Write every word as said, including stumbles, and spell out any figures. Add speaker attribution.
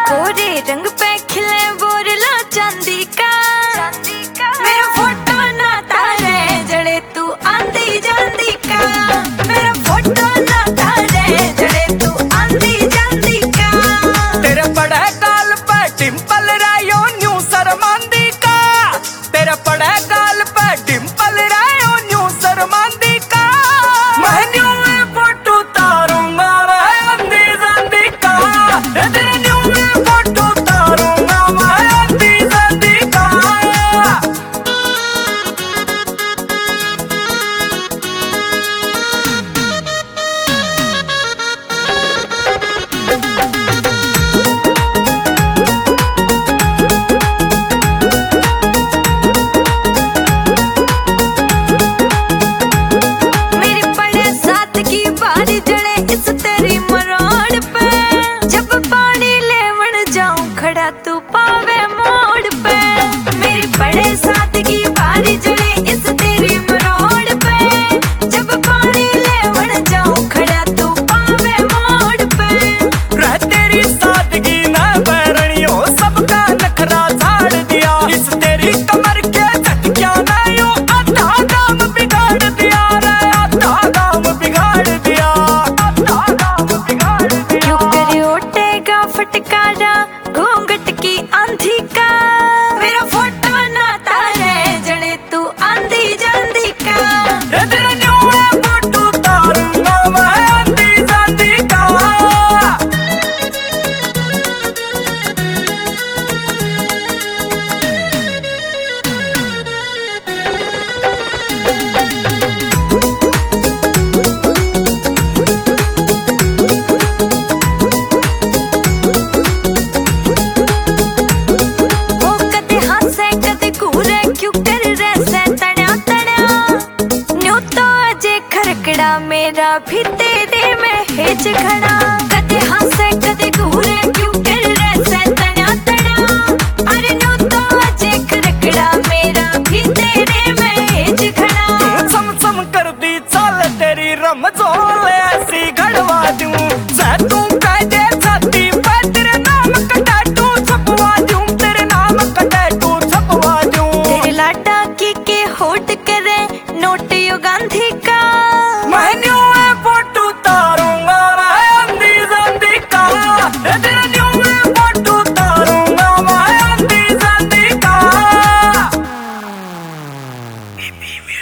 Speaker 1: गोरे रंग पे खिले बोरला चांदी का, मेरा फोटो ना तारे जड़े तू आंधी जांदी का, मेरा फोटो ना तारे जड़े तू आंधी जांदी का।
Speaker 2: तेरे बड़े गाल पे डिंपल रायो न्यू शर्मांदी का, तेरे बड़े गाल पे डिंपल रायो न्यू शर्मांदी का। मैं न्यू फोटो तारूंगा मैं आंधी जांदी का, तेरे न्यू फोटो तारूंगा मैं आंधी जांदी का।
Speaker 1: मेरी बड़े साथ की बारी जड़े इस तेरी मरोड़ पे, जब पानी लेवन जाऊं खड़ा तू पावे मोड़ पे। मेरी बड़े साथ की बारी जड़े इस तेरी मरोड़ पे, जब पानी लेवन जाऊं खड़ा तू पावे मोड़ पे।
Speaker 2: रह तेरी सादगी न बैरणियों सबका नखरा झाड़ दिया, इस तेरी कमर के झटकिया ना यूं आधा काम बिगाड़ दिया रे, आधा काम बिगाड़ दिया, आधा काम बिगाड़ दिया।
Speaker 1: क्यों करे उठेगा फटकारा घूंघट की आंधी का, मेरा फोटो ना तारे जड़े तू आंधी जांदी का।
Speaker 2: रे तेरे न्यू फोटो तारूंगा मैं आंधी जांदी का।
Speaker 1: वो कदे हंसे कदे घूरे क्यों कर रैसे तड़ा तड़ा, न्यू तो अजे खरकड़ा मेरा भी तेरे में हिच खड़ा। कदे हंसे कदे घूरे क्यों कर रैसे तड़ा तड़ा, अरे न्यू तो अजे खरकड़ा मेरा भी तेरे में हिच खड़ा।
Speaker 2: सम सम कर दी चाल तेरी रमजोल ऐसी घड़वा दूं, सह तू कह दे छाती पे तेरे नाम का टैटू छपवा दूं, तेरे नाम का टैटू छपवा दूं।
Speaker 1: तेरे लाडा की के होट करे नोट यो गांधी का,
Speaker 2: मैं न्यू फोटो तारूंगा मैं आंधी जांदी का, तेरे न्यू फोटो तारूंगा मैं आंधी जांदी का।